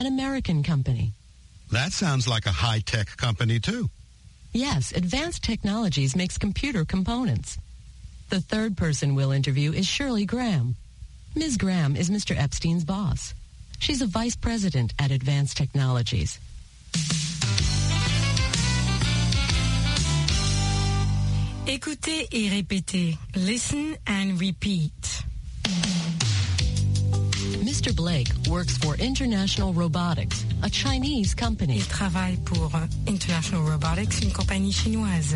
an American company. That sounds like a high-tech company, too. Yes, Advanced Technologies makes computer components. The third person we'll interview is Shirley Graham. Ms. Graham is Mr. Epstein's boss. She's a vice president at Advanced Technologies. Écoutez et répétez. Listen and repeat. Mr. Blake works for International Robotics, a Chinese company. Il travaille pour International Robotics, une compagnie chinoise.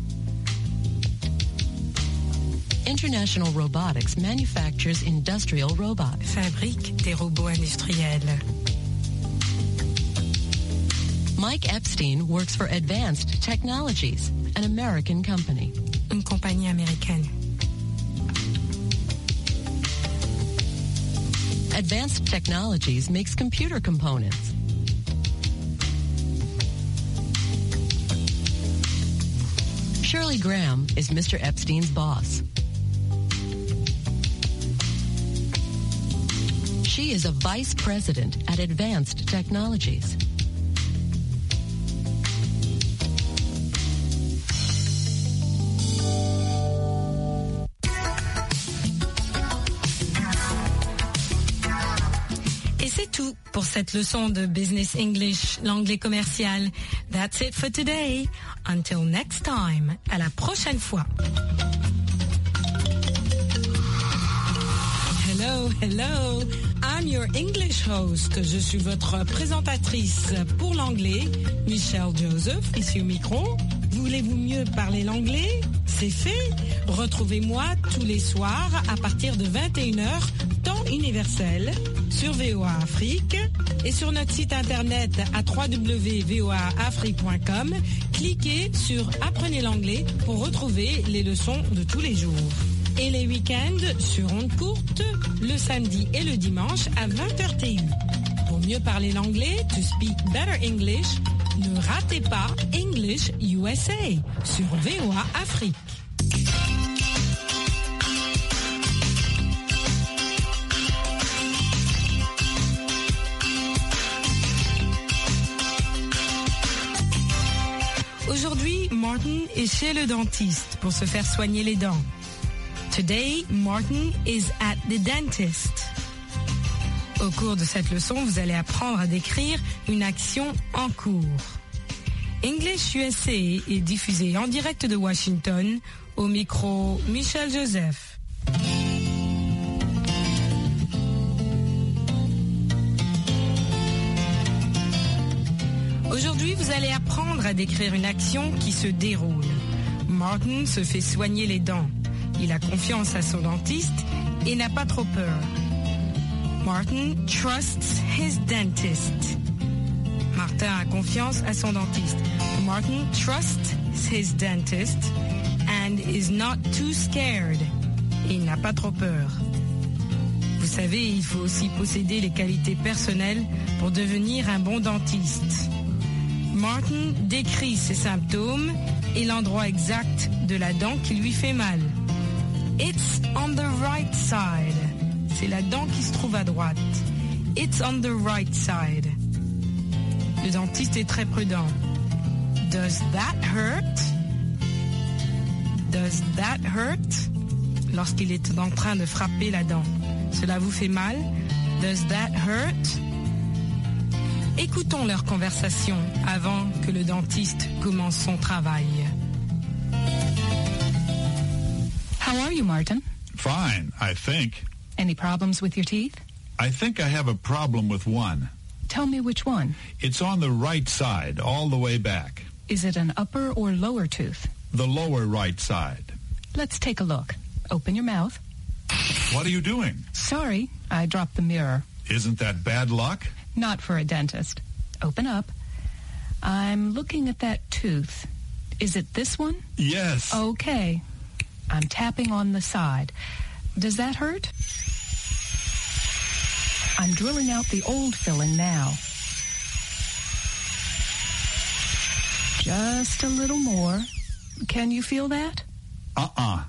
International Robotics manufactures industrial robots. Fabrique des robots industriels. Mike Epstein works for Advanced Technologies, an American company. Une compagnie américaine. Advanced Technologies makes computer components. Shirley Graham is Mr. Epstein's boss. She is a vice president at Advanced Technologies. Tout pour cette leçon de Business English, l'anglais commercial. That's it for today. Until next time. À la prochaine fois. Hello, hello. I'm your English host. Je suis votre présentatrice pour l'anglais, Michelle Joseph, ici au micro. Voulez-vous mieux parler l'anglais? C'est fait. Retrouvez-moi tous les soirs à partir de 21h, temps universel, sur VOA Afrique et sur notre site internet à www.voaafrique.com. Cliquez sur Apprenez l'anglais pour retrouver les leçons de tous les jours. Et les week-ends sur ondes courtes, le samedi et le dimanche à 20h TU. Pour mieux parler l'anglais, to speak better English, ne ratez pas English USA sur VOA Afrique. Aujourd'hui, Martin est chez le dentiste pour se faire soigner les dents. Today, Martin is at the dentist. Au cours de cette leçon, vous allez apprendre à décrire une action en cours. English USA est diffusé en direct de Washington, au micro Michel Joseph. Aujourd'hui, vous allez apprendre à décrire une action qui se déroule. Martin se fait soigner les dents. Il a confiance à son dentiste et n'a pas trop peur. Martin trusts his dentist. Martin a confiance à son dentiste. Martin trusts his dentist and is not too scared. Il n'a pas trop peur. Vous savez, il faut aussi posséder les qualités personnelles pour devenir un bon dentiste. Martin décrit ses symptômes et l'endroit exact de la dent qui lui fait mal. It's on the right side. C'est la dent qui se trouve à droite. It's on the right side. Le dentiste est très prudent. Does that hurt? Does that hurt? Lorsqu'il est en train de frapper la dent. Cela vous fait mal? Does that hurt? Écoutons leur conversation avant que le dentiste commence son travail. How are you, Martin? Fine, I think. Any problems with your teeth? I think I have a problem with one. Tell me which one. It's on the right side, all the way back. Is it an upper or lower tooth? The lower right side. Let's take a look. Open your mouth. What are you doing? Sorry, I dropped the mirror. Isn't that bad luck? Not for a dentist. Open up. I'm looking at that tooth. Is it this one? Yes. Okay. I'm tapping on the side. Does that hurt? I'm drilling out the old filling now. Just a little more. Can you feel that? Uh-uh.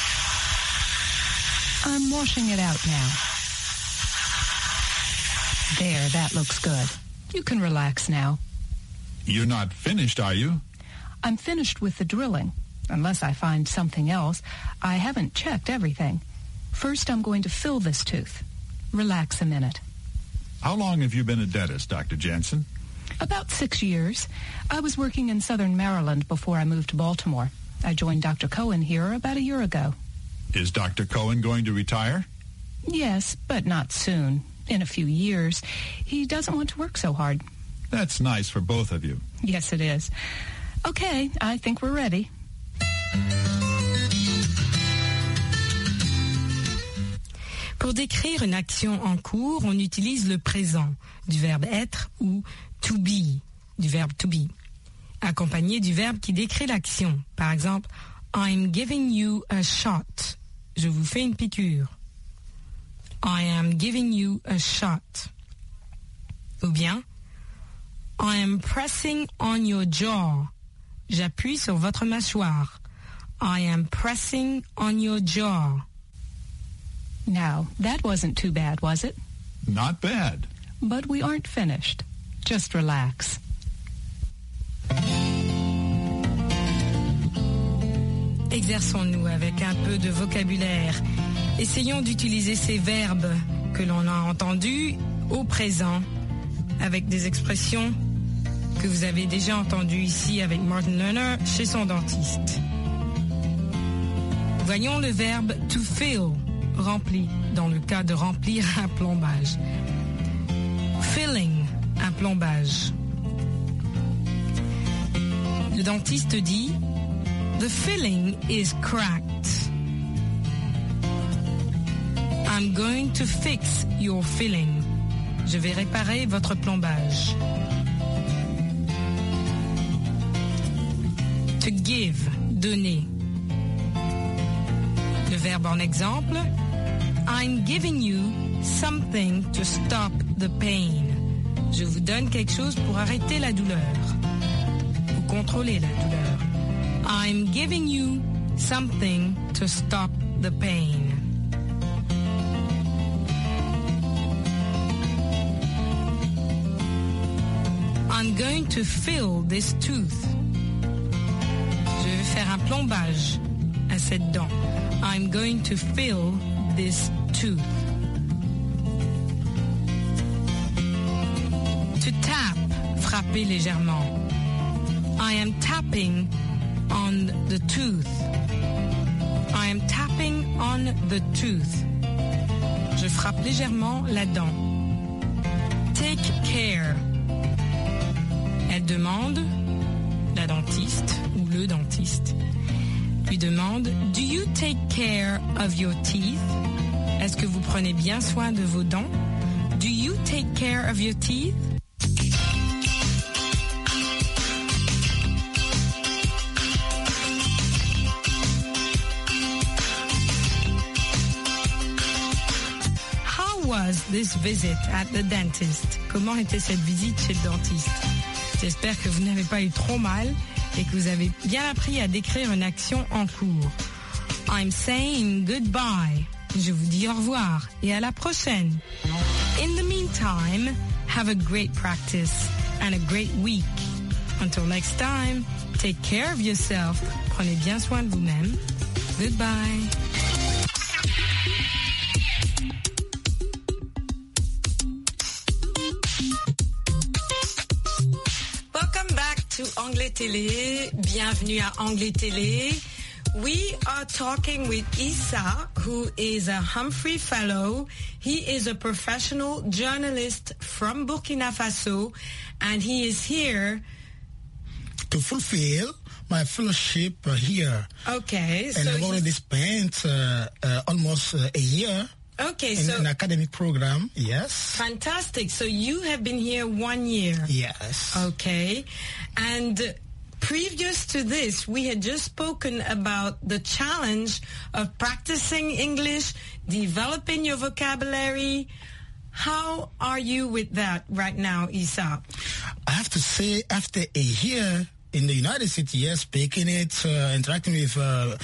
I'm washing it out now. There, that looks good. You can relax now. You're not finished, are you? I'm finished with the drilling. Unless I find something else, I haven't checked everything. First, I'm going to fill this tooth. Relax a minute. How long have you been a dentist, Dr. Jensen? About 6 years. I was working in southern Maryland before I moved to Baltimore. I joined Dr. Cohen here about a year ago. Is Dr. Cohen going to retire? Yes, but not soon. In a few years. He doesn't want to work so hard. That's nice for both of you. Yes, it is. Okay, I think we're ready. Pour décrire une action en cours, on utilise le présent du verbe être ou to be du verbe to be, accompagné du verbe qui décrit l'action. Par exemple, I'm giving you a shot. Je vous fais une piqûre. I am giving you a shot. Ou bien, I am pressing on your jaw. J'appuie sur votre mâchoire. I am pressing on your jaw. Now, that wasn't too bad, was it? Not bad. But we aren't finished. Just relax. Exerçons-nous avec un peu de vocabulaire. Essayons d'utiliser ces verbes que l'on a entendus au présent avec des expressions que vous avez déjà entendues ici avec Martin Lerner chez son dentiste. Voyons le verbe to fill, rempli, dans le cas de remplir un plombage. Filling, un plombage. Le dentiste dit The filling is cracked. I'm going to fix your filling. Je vais réparer votre plombage. To give, donner. Le verbe en exemple, I'm giving you something to stop the pain. Je vous donne quelque chose pour arrêter la douleur, ou contrôler la douleur. I'm giving you something to stop the pain. I'm going to fill this tooth. Je vais faire un plombage à cette dent. I'm going to fill this tooth. To tap, frapper légèrement. I am tapping on the tooth. I am tapping on the tooth. Je frappe légèrement la dent. Take care. Elle demande, la dentiste ou le dentiste, lui demande, Do you take care of your teeth? Est-ce que vous prenez bien soin de vos dents? Do you take care of your teeth? How was this visit at the dentist? Comment était cette visite chez le dentiste? J'espère que vous n'avez pas eu trop mal et que vous avez bien appris à décrire une action en cours. I'm saying goodbye. Je vous dis au revoir et à la prochaine. In the meantime, have a great practice and a great week. Until next time, take care of yourself. Prenez bien soin de vous-même. Goodbye. To Anglais Télé, bienvenue à Anglais Télé. We are talking with Issa, who is a Humphrey Fellow. He is a professional journalist from Burkina Faso, and he is here to fulfill my fellowship here. Okay. And I've already spent almost a year. Okay, in an academic program, yes. Fantastic. So you have been here 1 year. Yes. Okay. And previous to this, we had just spoken about the challenge of practicing English, developing your vocabulary. How are you with that right now, Issa? I have to say, after a year in the United States, yes, speaking it, interacting with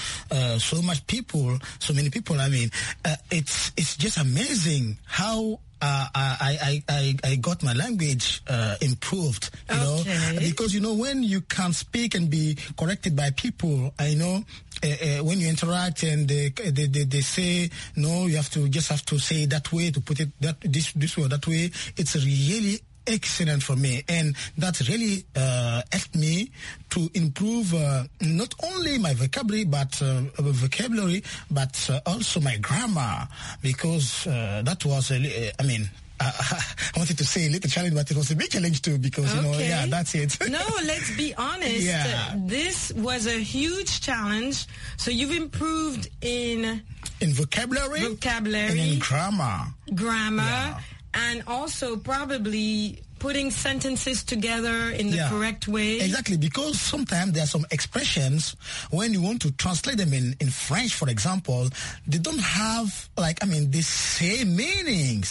so many people, I mean, it's just amazing how I got my language improved, you know, because, you know, when you can speak and be corrected by people, I know when you interact and they say, no, you have to say it that way, to put it this way or that way, it's really excellent for me, and that really helped me to improve not only my vocabulary but also my grammar, because that was I wanted to say a little challenge, but it was a big challenge too, because you know, yeah, that's it. No, let's be honest. Yeah. This was a huge challenge. So you've improved in vocabulary, and in grammar, yeah. And also probably putting sentences together in the correct way. Exactly, because sometimes there are some expressions, when you want to translate them in French, for example, they don't have, the same meanings.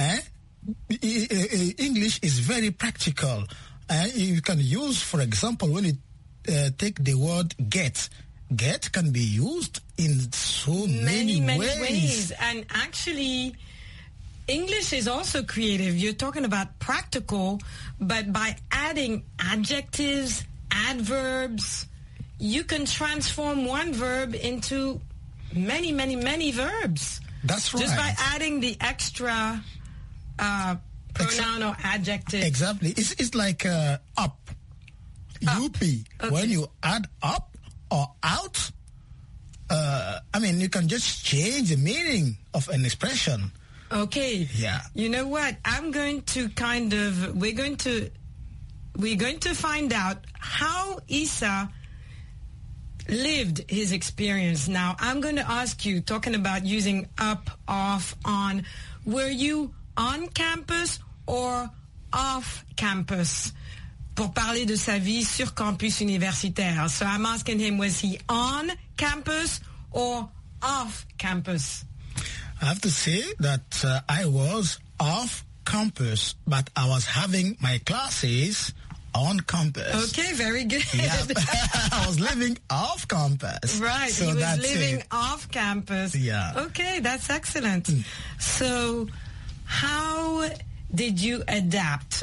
English is very practical. You can use, for example, when you take the word get. Get can be used in so many ways. And actually, English is also creative. You're talking about practical, but by adding adjectives, adverbs, you can transform one verb into many, many, many verbs. That's right. Just by adding the extra pronoun or adjective. Exactly. It's like up. UP. Okay. When you add up or out, you can just change the meaning of an expression. Okay. Yeah. You know what? we're going to find out how Issa lived his experience. Now, I'm going to ask you, talking about using up, off, on, were you on campus or off campus? Pour parler de sa vie sur campus universitaire. So I'm asking him, was he on campus or off campus? I have to say that I was off campus, but I was having my classes on campus. Okay, very good. Yeah. I was living off campus. Right, so he was living off campus. Yeah. Okay, that's excellent. So how did you adapt?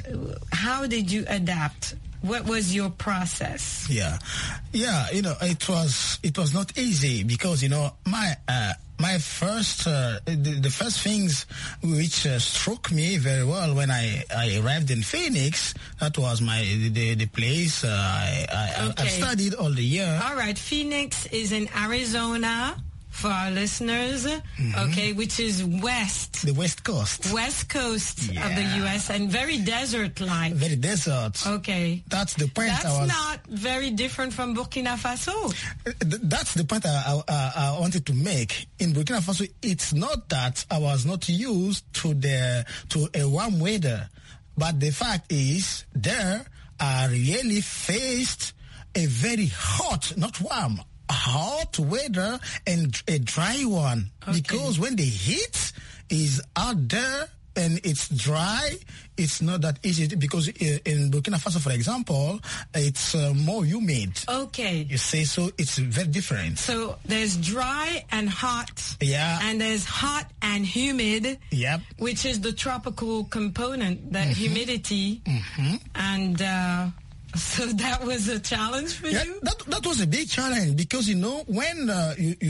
What was your process? Yeah, it was not easy, because my first the first things which struck me very well when I arrived in Phoenix, that was the place I've studied all the year. All right, Phoenix is in Arizona. For our listeners, okay, which is west. The West Coast. West Coast of the U.S. and very desert-like. Very desert. Okay. That's the point. That's not very different from Burkina Faso. That's the point I wanted to make. In Burkina Faso, it's not that I was not used to a warm weather, but the fact is there I really faced a very hot, not warm, hot weather and a dry one. Okay. Because when the heat is out there and it's dry, it's not that easy, because in Burkina Faso, for example, it's more humid. Okay. You say, so it's very different. So there's dry and hot. Yeah. And there's hot and humid. Yep. Which is the tropical component, that humidity. Mm-hmm. And so that was a challenge for you? That was a big challenge, because, when you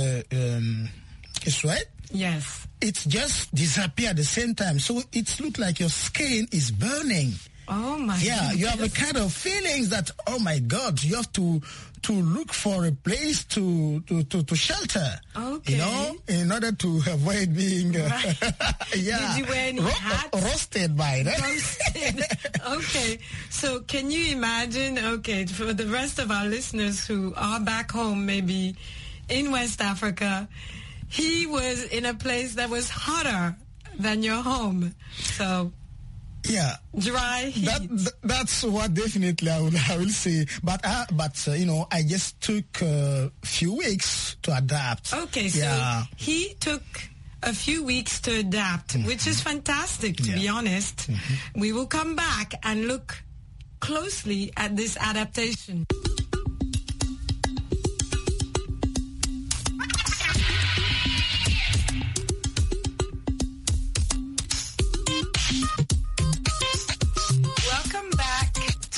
sweat, yes, it just disappears at the same time. So it looks like your skin is burning. Oh, my God. Yeah, you have a kind of feelings that, oh, my God, you have to look for a place to shelter. Okay. In order to avoid being right. Did you wear any hats? Roasted by that. Roasted. Okay. So can you imagine, for the rest of our listeners who are back home, maybe in West Africa, he was in a place that was hotter than your home. So yeah, dry heat. That's what definitely I will say. But I just took a few weeks to adapt. Okay, so he took a few weeks to adapt, which is fantastic, to be honest. Mm-hmm. We will come back and look closely at this adaptation.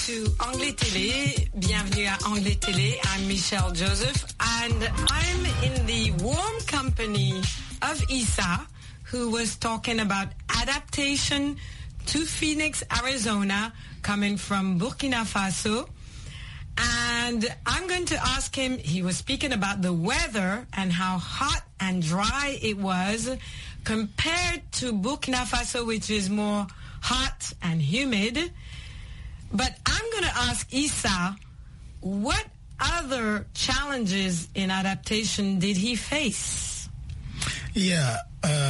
to Anglais Télé. Bienvenue à Anglais Télé. I'm Michelle Joseph, and I'm in the warm company of Issa, who was talking about adaptation to Phoenix, Arizona, coming from Burkina Faso. And I'm going to ask him, he was speaking about the weather and how hot and dry it was compared to Burkina Faso, which is more hot and humid. But I'm going to ask Issa, what other challenges in adaptation did he face? Yeah,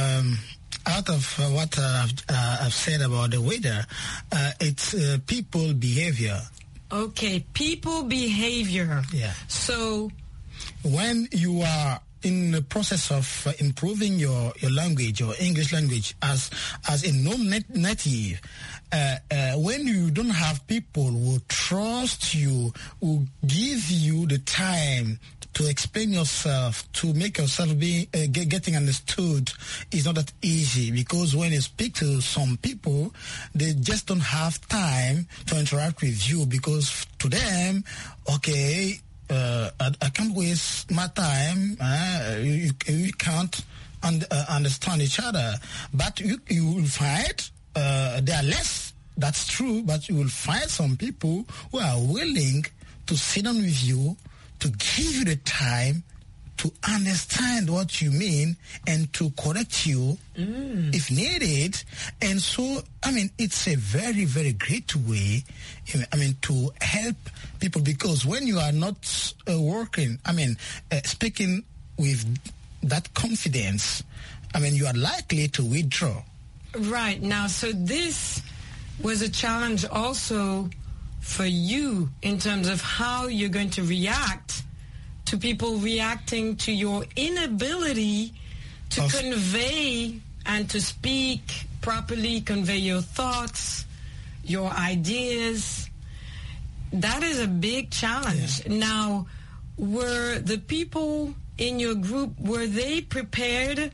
out of what I've said about the weather, it's people behavior. Okay, people behavior. Yeah. So when you are in the process of improving your language, your English language, as a non-native, when you don't have people who trust you, who give you the time to explain yourself, to make yourself getting understood, is not that easy, because when you speak to some people, they just don't have time to interact with you, because to them, okay, I can't waste my time. You can't understand each other. But you will find there are less. That's true. But you will find some people who are willing to sit down with you, to give you the time to understand what you mean and to correct you if needed. And so, I mean, it's a very, very great way, to help people, because when you are not working, speaking with that confidence, you are likely to withdraw. Right. Now, so this was a challenge also for you in terms of how you're going to react to people reacting to your inability to convey and to speak properly, convey your thoughts, your ideas. That is a big challenge. Yeah. Now, were the people in your group, were they prepared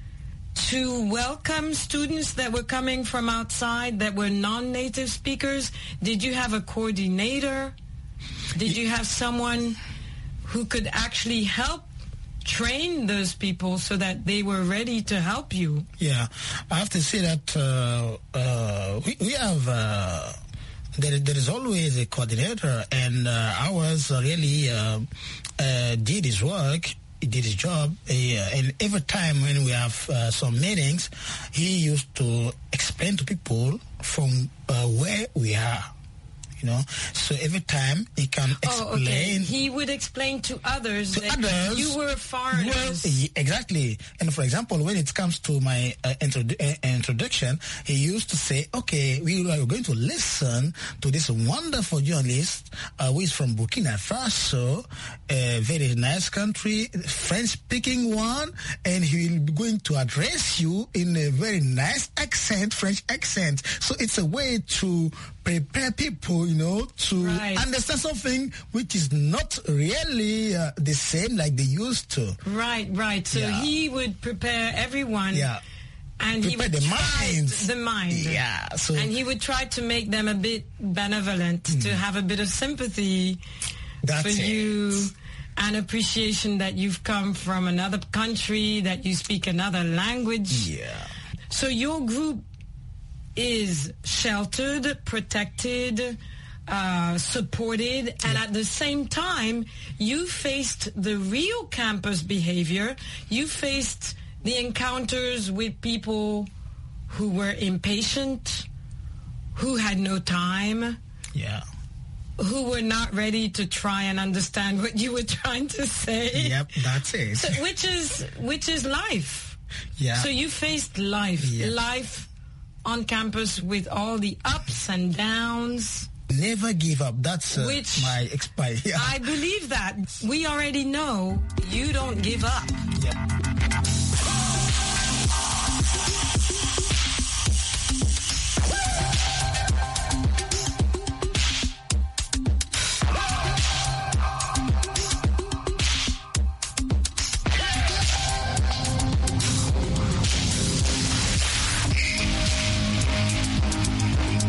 to welcome students that were coming from outside that were non-native speakers? Did you have a coordinator? Did you have someone who could actually help train those people so that they were ready to help you? Yeah, I have to say that we have, there is always a coordinator, and ours really did his work. He did his job, and every time when we have some meetings, he used to explain to people from where we are. So every time he can explain. Oh, okay. He would explain to others that you were foreigners. Exactly. And for example, when it comes to my introduction, he used to say, okay, we are going to listen to this wonderful journalist who is from Burkina Faso, a very nice country, French-speaking one, and he will be going to address you in a very nice accent, French accent. So it's a way to prepare people, to understand something which is not really the same like they used to. Right. So he would prepare everyone. Yeah. And prepare he would the mind. Yeah. So, and he would try to make them a bit benevolent, to have a bit of sympathy for you and appreciation that you've come from another country, that you speak another language. Yeah. So your group is sheltered, protected, supported, and at the same time, you faced the real campus behavior. You faced the encounters with people who were impatient, who had no time, who were not ready to try and understand what you were trying to say. Yep, that's it. So, which is life. Yeah. So you faced life. Yeah. Life on campus with all the ups and downs. Never give up. That's my experience. I believe that. We already know you don't give up. Yeah.